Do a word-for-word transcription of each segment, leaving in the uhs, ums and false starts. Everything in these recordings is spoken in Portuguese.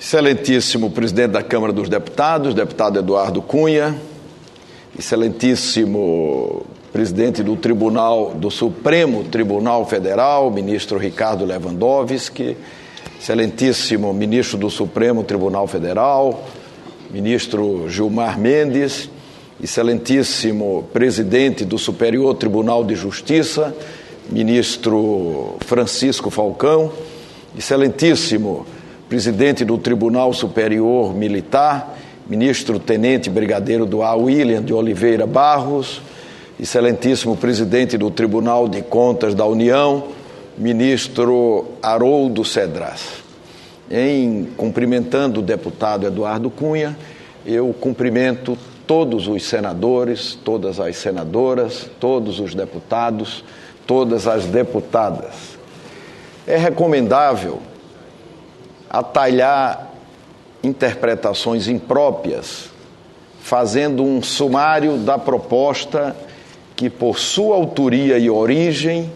Excelentíssimo presidente da Câmara dos Deputados, deputado Eduardo Cunha, excelentíssimo presidente do Tribunal, do Supremo Tribunal Federal, ministro Ricardo Lewandowski, excelentíssimo ministro do Supremo Tribunal Federal, ministro Gilmar Mendes, excelentíssimo presidente do Superior Tribunal de Justiça, ministro Francisco Falcão, excelentíssimo presidente do Tribunal Superior Militar, ministro Tenente Brigadeiro do A. William de Oliveira Barros, excelentíssimo presidente do Tribunal de Contas da União, ministro Haroldo Cedras. Em cumprimentando o deputado Eduardo Cunha, eu cumprimento todos os senadores, todas as senadoras, todos os deputados, todas as deputadas. É recomendável atalhar interpretações impróprias, fazendo um sumário da proposta que, por sua autoria e origem,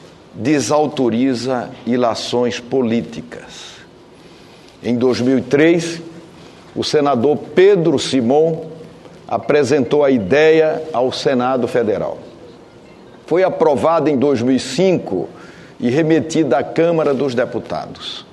desautoriza ilações políticas. Em dois mil e três, o senador Pedro Simon apresentou a ideia ao Senado Federal. Foi aprovada em dois mil e cinco e remetida à Câmara dos Deputados.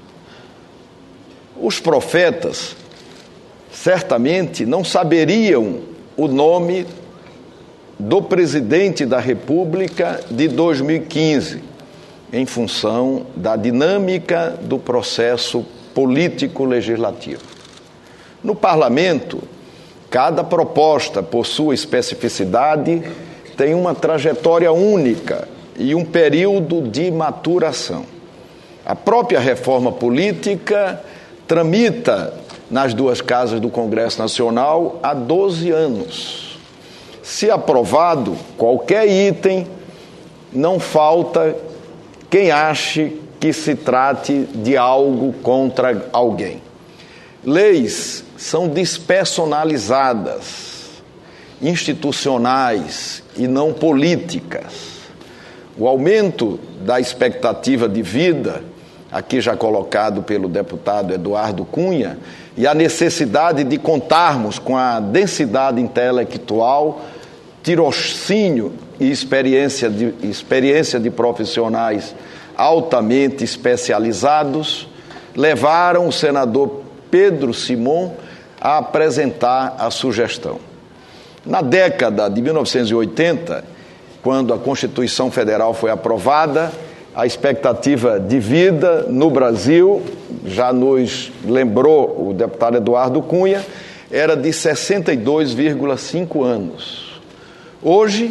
Os profetas certamente não saberiam o nome do presidente da República de dois mil e quinze, em função da dinâmica do processo político-legislativo. No parlamento, cada proposta, por sua especificidade, tem uma trajetória única e um período de maturação. A própria reforma política tramita nas duas casas do Congresso Nacional há doze anos. Se aprovado qualquer item, não falta quem ache que se trate de algo contra alguém. Leis são despersonalizadas, institucionais e não políticas. O aumento da expectativa de vida, aqui já colocado pelo deputado Eduardo Cunha, e a necessidade de contarmos com a densidade intelectual, tirocínio e experiência de, experiência de profissionais altamente especializados, levaram o senador Pedro Simon a apresentar a sugestão. Na década de mil novecentos e oitenta, quando a Constituição Federal foi aprovada, a expectativa de vida no Brasil, já nos lembrou o deputado Eduardo Cunha, era de sessenta e dois vírgula cinco anos. Hoje,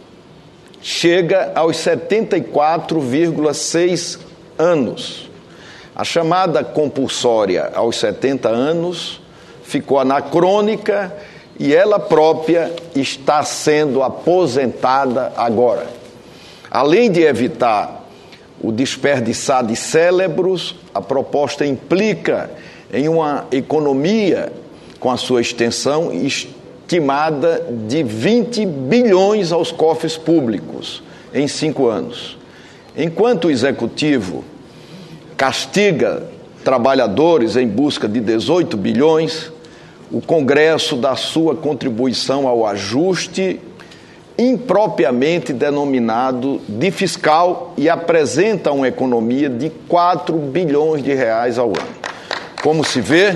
chega aos setenta e quatro vírgula seis anos. A chamada compulsória aos setenta anos ficou anacrônica e ela própria está sendo aposentada agora. Além de evitar o desperdiçar de cérebros, a proposta implica em uma economia, com a sua extensão, estimada de vinte bilhões aos cofres públicos em cinco anos. Enquanto o Executivo castiga trabalhadores em busca de dezoito bilhões, o Congresso dá sua contribuição ao ajuste impropriamente denominado de fiscal e apresenta uma economia de quatro bilhões de reais ao ano. Como se vê,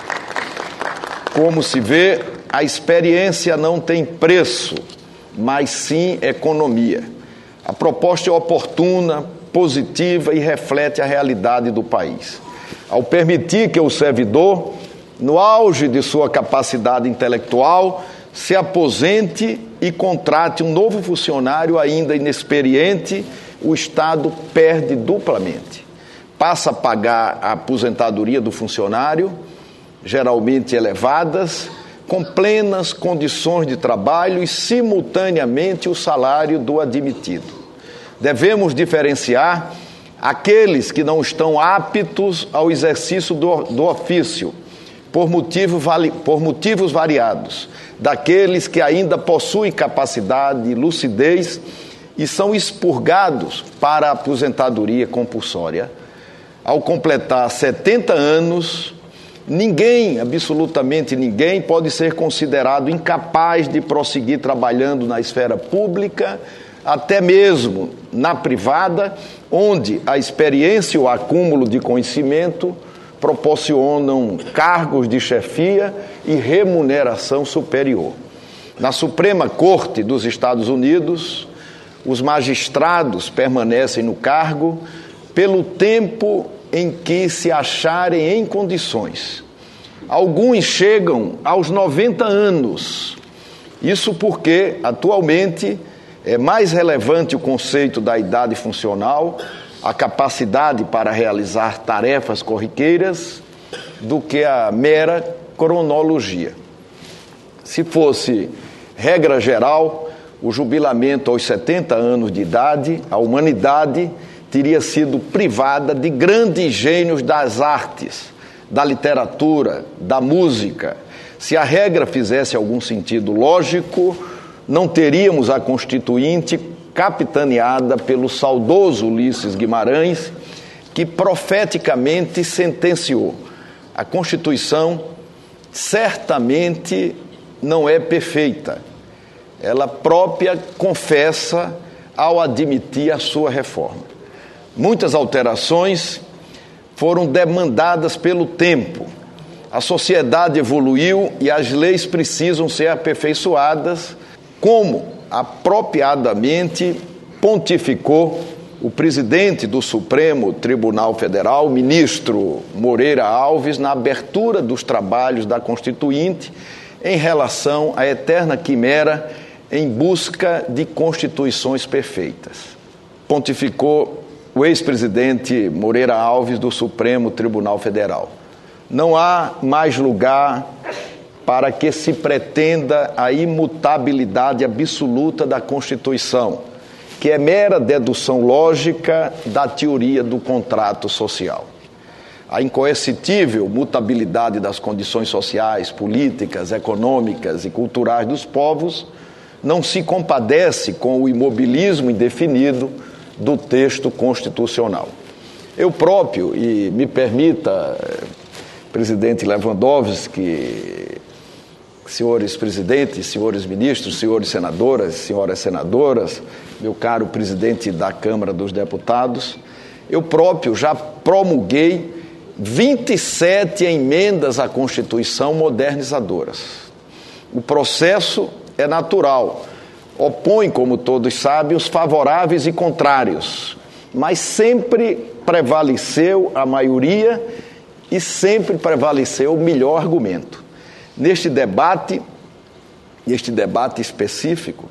como se vê, a experiência não tem preço, mas sim economia. A proposta é oportuna, positiva e reflete a realidade do país. Ao permitir que o servidor, no auge de sua capacidade intelectual, se aposente e contrate um novo funcionário ainda inexperiente, o Estado perde duplamente. Passa a pagar a aposentadoria do funcionário, geralmente elevadas, com plenas condições de trabalho e, simultaneamente, o salário do admitido. Devemos diferenciar aqueles que não estão aptos ao exercício do, do ofício, por, motivo, por motivos variados, daqueles que ainda possuem capacidade e lucidez e são expurgados para a aposentadoria compulsória. Ao completar setenta anos, Ninguém, absolutamente ninguém, pode ser considerado incapaz de prosseguir trabalhando na esfera pública, até mesmo na privada, onde a experiência e o acúmulo de conhecimento proporcionam cargos de chefia e remuneração superior. Na Suprema Corte dos Estados Unidos, os magistrados permanecem no cargo pelo tempo em que se acharem em condições. Alguns chegam aos noventa anos. Isso porque, atualmente, é mais relevante o conceito da idade funcional, a capacidade para realizar tarefas corriqueiras, do que a mera cronologia. Se fosse regra geral, o jubilamento aos setenta anos de idade, a humanidade teria sido privada de grandes gênios das artes, da literatura, da música. Se a regra fizesse algum sentido lógico, não teríamos a Constituinte capitaneada pelo saudoso Ulisses Guimarães, que profeticamente sentenciou: a Constituição certamente não é perfeita. Ela própria confessa ao admitir a sua reforma. Muitas alterações foram demandadas pelo tempo. A sociedade evoluiu e as leis precisam ser aperfeiçoadas, como apropriadamente pontificou o presidente do Supremo Tribunal Federal, ministro Moreira Alves, na abertura dos trabalhos da Constituinte, em relação à eterna quimera em busca de constituições perfeitas. Pontificou o ex-presidente Moreira Alves do Supremo Tribunal Federal: não há mais lugar para que se pretenda a imutabilidade absoluta da Constituição, que é mera dedução lógica da teoria do contrato social. A incoercitível mutabilidade das condições sociais, políticas, econômicas e culturais dos povos não se compadece com o imobilismo indefinido do texto constitucional. Eu próprio, e me permita, presidente Lewandowski, senhores presidentes, senhores ministros, senhores senadoras, senhoras senadoras, meu caro presidente da Câmara dos Deputados, eu próprio já promulguei vinte e sete emendas à Constituição modernizadoras. O processo é natural, opõe, como todos sabem, os favoráveis e contrários, mas sempre prevaleceu a maioria e sempre prevaleceu o melhor argumento. Neste debate, neste debate específico,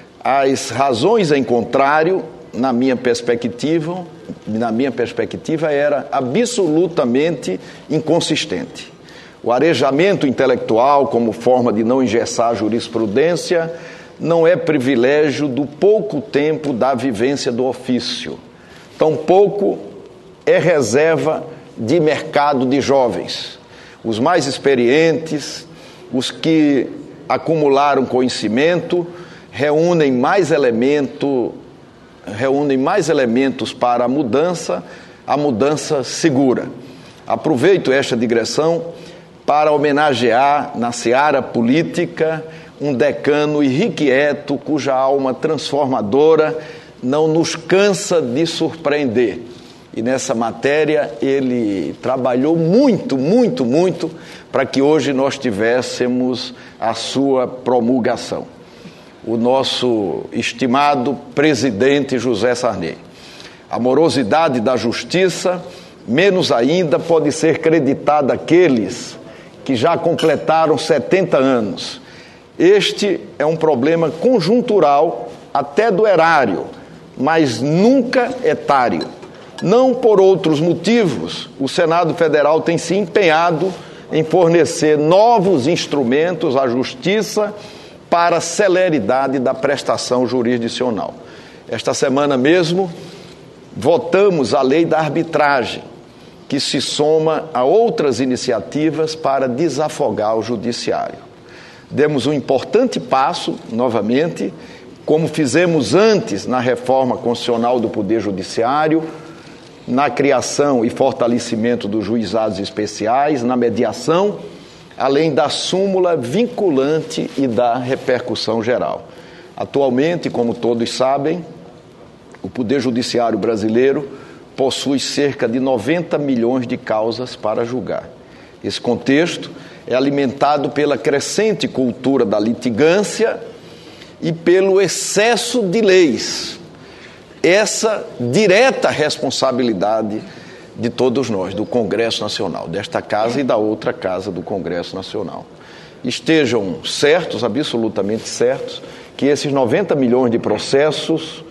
as razões em contrário, na minha perspectiva, na minha perspectiva, era absolutamente inconsistente. O arejamento intelectual, como forma de não engessar a jurisprudência, não é privilégio do pouco tempo da vivência do ofício. Tampouco é reserva de mercado de jovens. Os mais experientes, os que acumularam conhecimento, reúnem mais elemento, reúnem mais elementos para a mudança, a mudança segura. Aproveito esta digressão para homenagear na seara política um decano irrequieto, cuja alma transformadora não nos cansa de surpreender. E nessa matéria ele trabalhou muito, muito, muito para que hoje nós tivéssemos a sua promulgação. O nosso estimado presidente José Sarney. A morosidade da justiça, menos ainda, pode ser creditada àqueles que já completaram setenta anos. Este é um problema conjuntural, até do erário, mas nunca etário. Não por outros motivos, o Senado Federal tem se empenhado em fornecer novos instrumentos à Justiça para a celeridade da prestação jurisdicional. Esta semana mesmo, votamos a lei da arbitragem, que se soma a outras iniciativas para desafogar o judiciário. Demos um importante passo, novamente, como fizemos antes na reforma constitucional do Poder Judiciário, na criação e fortalecimento dos juizados especiais, na mediação, além da súmula vinculante e da repercussão geral. Atualmente, como todos sabem, o Poder Judiciário brasileiro possui cerca de noventa milhões de causas para julgar. Esse contexto é alimentado pela crescente cultura da litigância e pelo excesso de leis. Essa direta responsabilidade de todos nós, do Congresso Nacional, desta casa e da outra casa do Congresso Nacional. Estejam certos, absolutamente certos, que esses noventa milhões de processos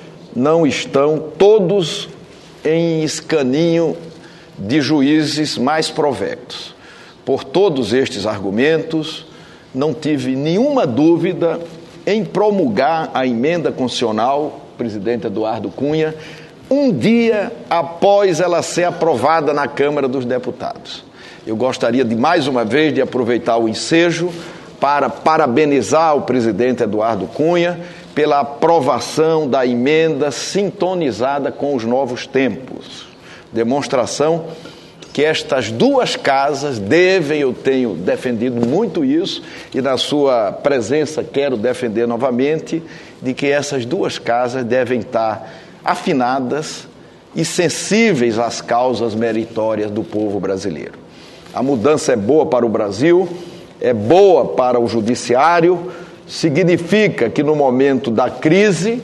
não estão todos em escaninho de juízes mais provectos. Por todos estes argumentos, não tive nenhuma dúvida em promulgar a emenda constitucional, presidente Eduardo Cunha, um dia após ela ser aprovada na Câmara dos Deputados. Eu gostaria de, mais uma vez, de aproveitar o ensejo para parabenizar o presidente Eduardo Cunha pela aprovação da emenda sintonizada com os novos tempos. Demonstração que estas duas casas devem, eu tenho defendido muito isso, e na sua presença quero defender novamente, de que essas duas casas devem estar afinadas e sensíveis às causas meritórias do povo brasileiro. A mudança é boa para o Brasil, é boa para o judiciário, significa que no momento da crise,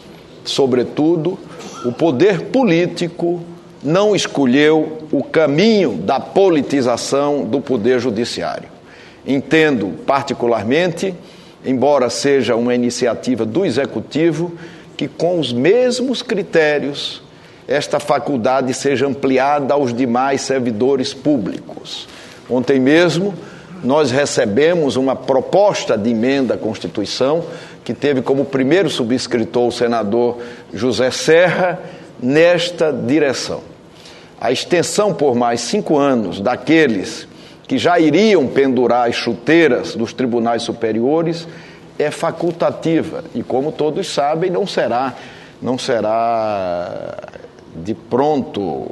sobretudo, o poder político não escolheu o caminho da politização do poder judiciário. Entendo particularmente, embora seja uma iniciativa do Executivo, que com os mesmos critérios esta faculdade seja ampliada aos demais servidores públicos. Ontem mesmo nós recebemos uma proposta de emenda à Constituição que teve como primeiro subscritor o senador José Serra nesta direção. A extensão por mais cinco anos daqueles que já iriam pendurar as chuteiras dos tribunais superiores é facultativa e, como todos sabem, não será, não será de pronto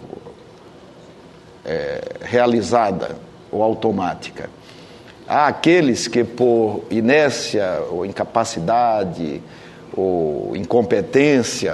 é, realizada ou automática. Há aqueles que, por inércia ou incapacidade ou incompetência,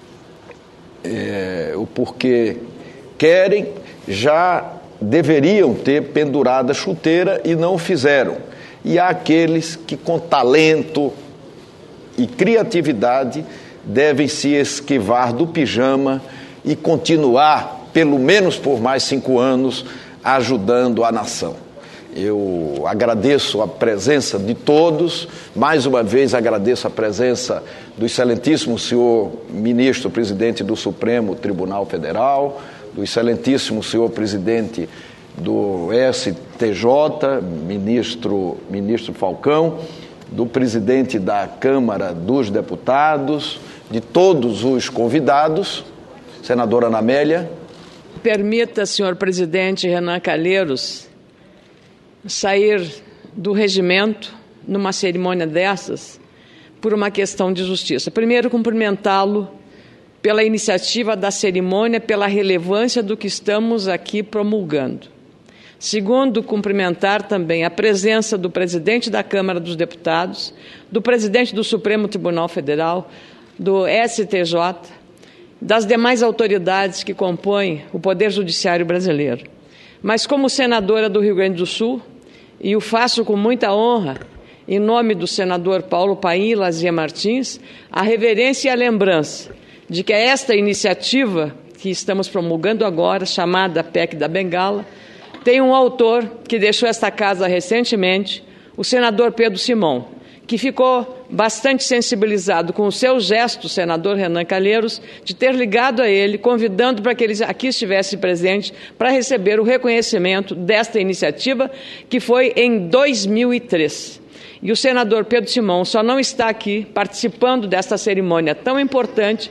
é, o porquê querem, já deveriam ter pendurado a chuteira e não o fizeram. E há aqueles que, com talento e criatividade, devem se esquivar do pijama e continuar, pelo menos por mais cinco anos, ajudando a nação. Eu agradeço a presença de todos, mais uma vez agradeço a presença do excelentíssimo senhor ministro presidente do Supremo Tribunal Federal, do excelentíssimo senhor presidente do S T J, ministro, ministro Falcão, do presidente da Câmara dos Deputados, de todos os convidados, senadora Ana Amélia. Permita, senhor presidente Renan Calheiros, sair do regimento numa cerimônia dessas por uma questão de justiça. Primeiro, cumprimentá-lo pela iniciativa da cerimônia, pela relevância do que estamos aqui promulgando. Segundo, cumprimentar também a presença do presidente da Câmara dos Deputados, do presidente do Supremo Tribunal Federal, do S T J, das demais autoridades que compõem o Poder Judiciário brasileiro. Mas como senadora do Rio Grande do Sul, e o faço com muita honra, em nome do senador Paulo Paim e Lazia Martins, a reverência e a lembrança de que esta iniciativa que estamos promulgando agora, chamada P E C da Bengala, tem um autor que deixou esta casa recentemente, o senador Pedro Simão, que ficou bastante sensibilizado com o seu gesto, senador Renan Calheiros, de ter ligado a ele, convidando para que ele aqui estivesse presente para receber o reconhecimento desta iniciativa, que foi em dois mil e três. E o senador Pedro Simão só não está aqui participando desta cerimônia tão importante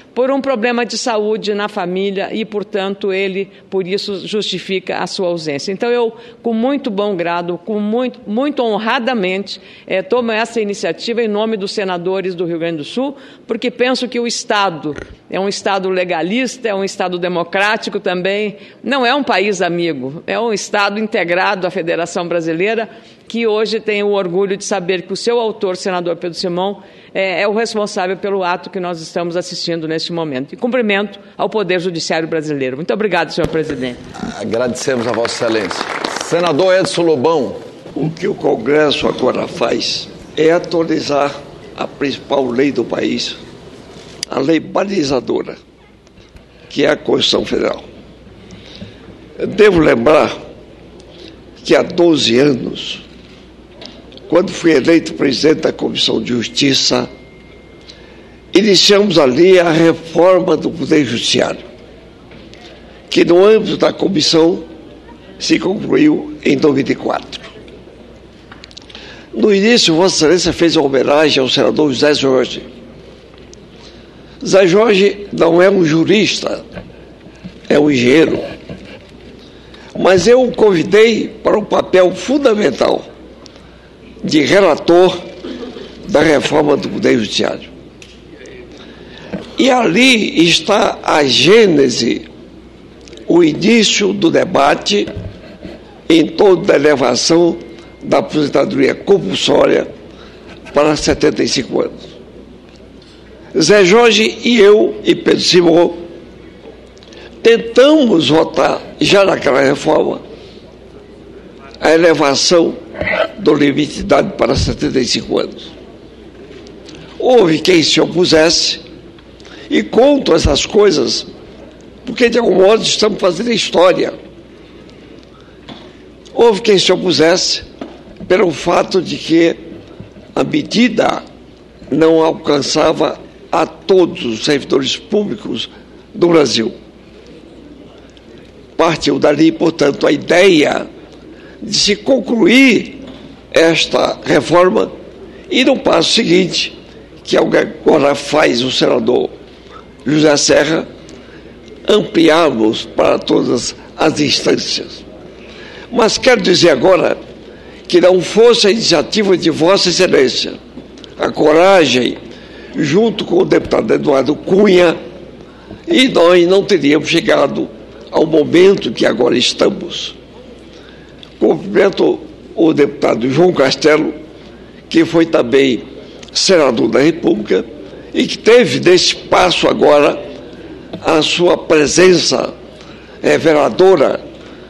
por um problema de saúde na família e, portanto, ele, por isso, justifica a sua ausência. Então, eu, com muito bom grado, com muito, muito honradamente, eh, tomo essa iniciativa em nome dos senadores do Rio Grande do Sul, porque penso que o Estado é um Estado legalista, é um Estado democrático também, não é um país amigo, é um Estado integrado à Federação Brasileira, que hoje tem o orgulho de saber que o seu autor, senador Pedro Simão, é, é o responsável pelo ato que nós estamos assistindo neste momento. E cumprimento ao Poder Judiciário brasileiro. Muito obrigado, senhor presidente. Agradecemos a Vossa Excelência. Senador Edson Lobão. O que o Congresso agora faz é atualizar a principal lei do país, a lei balizadora, que é a Constituição Federal. Eu devo lembrar que há doze anos, quando fui eleito presidente da Comissão de Justiça, iniciamos ali a reforma do Poder Judiciário, que no âmbito da comissão se concluiu em dois mil e quatro. No início, Vossa Excelência fez uma homenagem ao senador Zé Jorge. Zé Jorge não é um jurista, é um engenheiro. Mas eu o convidei para um papel fundamental de relator da reforma do Poder Judiciário. E ali está a gênese, o início do debate em torno da elevação da aposentadoria compulsória para setenta e cinco anos. Zé Jorge e eu e Pedro Simão tentamos votar, já naquela reforma, a elevação do limite de idade para setenta e cinco anos. Houve quem se opusesse, e conto essas coisas porque, de algum modo, estamos fazendo história. Houve quem se opusesse pelo fato de que a medida não alcançava a todos os servidores públicos do Brasil. Partiu dali, portanto, a ideia de se concluir esta reforma e, no passo seguinte, que agora faz o senador José Serra, ampliarmos para todas as instâncias. Mas quero dizer agora que não fosse a iniciativa de Vossa Excelência, a coragem, junto com o deputado Eduardo Cunha, e nós não teríamos chegado ao momento que agora estamos. Cumprimento o deputado João Castelo, que foi também senador da República e que teve nesse passo agora a sua presença reveladora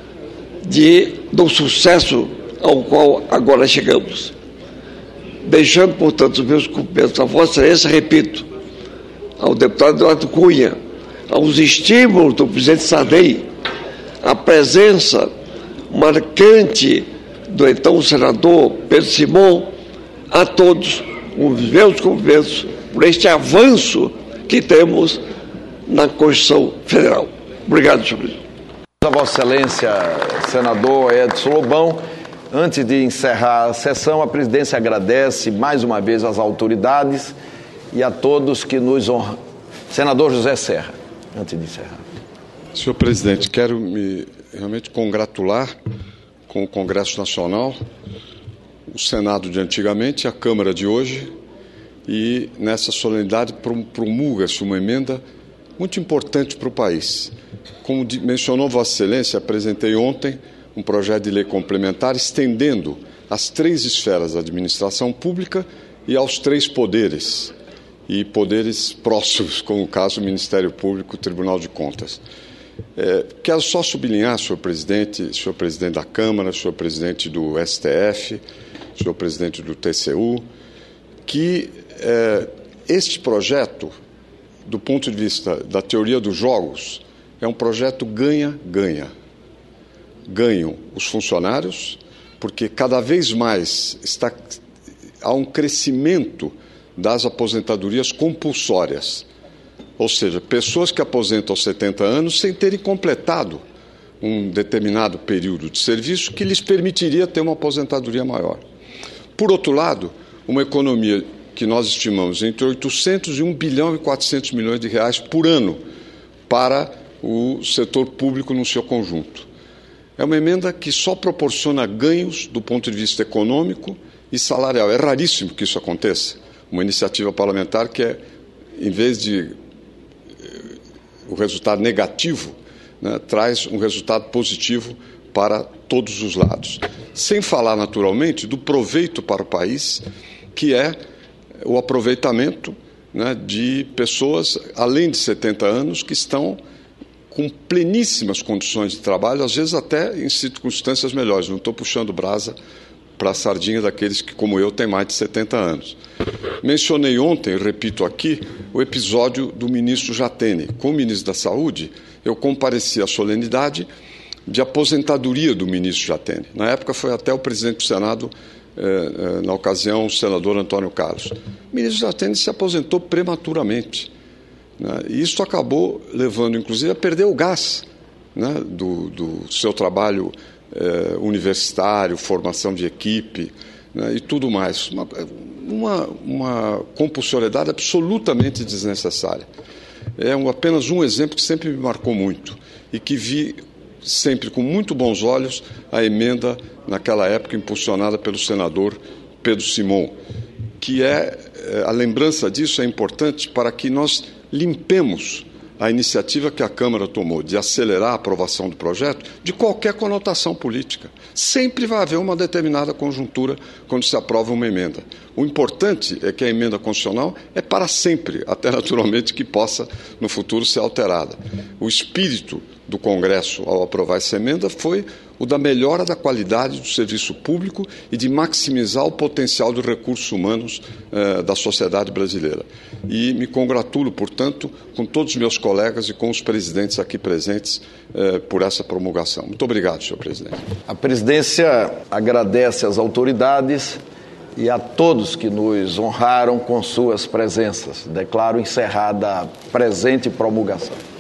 de, do sucesso ao qual agora chegamos. Deixando, portanto, os meus cumprimentos a Vossa Excelência, repito, ao deputado Eduardo Cunha, aos estímulos do presidente Sarney, a presença marcante do então senador Pedro Simão, a todos os meus cumprimentos por este avanço que temos na Constituição Federal. Obrigado, senhor presidente. A Vossa Excelência, senador Edson Lobão. Antes de encerrar a sessão, a presidência agradece mais uma vez às autoridades e a todos que nos honram. Senador José Serra, antes de encerrar. Senhor presidente, quero me realmente congratular com o Congresso Nacional, o Senado de antigamente, a Câmara de hoje, e nessa solenidade promulga-se uma emenda muito importante para o país. Como mencionou Vossa Excelência, apresentei ontem um projeto de lei complementar estendendo às três esferas da administração pública e aos três poderes, e poderes próximos, como o caso do Ministério Público e Tribunal de Contas. É, quero só sublinhar, senhor presidente, senhor presidente da Câmara, senhor presidente do S T F, senhor presidente do T C U, que é, este projeto, do ponto de vista da teoria dos jogos, é um projeto ganha-ganha. Ganham os funcionários, porque cada vez mais está, há um crescimento das aposentadorias compulsórias, ou seja, pessoas que aposentam aos setenta anos sem terem completado um determinado período de serviço que lhes permitiria ter uma aposentadoria maior. Por outro lado, uma economia que nós estimamos entre oitocentos e um bilhão e quatrocentos milhões de reais por ano para o setor público no seu conjunto. É uma emenda que só proporciona ganhos do ponto de vista econômico e salarial. É raríssimo que isso aconteça. Uma iniciativa parlamentar que é, em vez de o resultado negativo, né, traz um resultado positivo para todos os lados. Sem falar, naturalmente, do proveito para o país, que é o aproveitamento, né, de pessoas, além de setenta anos, que estão com pleníssimas condições de trabalho, às vezes até em circunstâncias melhores. Não estou puxando brasa para a sardinha daqueles que, como eu, têm mais de setenta anos. Mencionei ontem, repito aqui, o episódio do ministro Jatene. Como ministro da Saúde, eu compareci à solenidade de aposentadoria do ministro Jatene. Na época foi até o presidente do Senado, eh, eh, na ocasião, o senador Antônio Carlos. O ministro Jatene se aposentou prematuramente, né, e isso acabou levando, inclusive, a perder o gás, né, do, do seu trabalho eh, universitário, formação de equipe, né, e tudo mais. Uma, uma, uma compulsoriedade absolutamente desnecessária. É um, apenas um exemplo que sempre me marcou muito e que vi sempre com muito bons olhos a emenda, naquela época, impulsionada pelo senador Pedro Simon, que é, a lembrança disso é importante para que nós limpemos a iniciativa que a Câmara tomou de acelerar a aprovação do projeto de qualquer conotação política. Sempre vai haver uma determinada conjuntura quando se aprova uma emenda. O importante é que a emenda constitucional é para sempre, até naturalmente que possa no futuro ser alterada. O espírito do Congresso ao aprovar essa emenda foi o da melhora da qualidade do serviço público e de maximizar o potencial dos recursos humanos eh, da sociedade brasileira. E me congratulo, portanto, com todos os meus colegas e com os presidentes aqui presentes eh, por essa promulgação. Muito obrigado, senhor presidente. A presidência agradece às autoridades e a todos que nos honraram com suas presenças. Declaro encerrada a presente promulgação.